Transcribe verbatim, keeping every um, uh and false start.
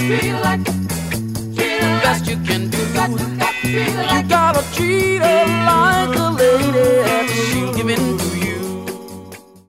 treat her like, treat her the best like, you can do. got to, got to treat her You like, gotta treat her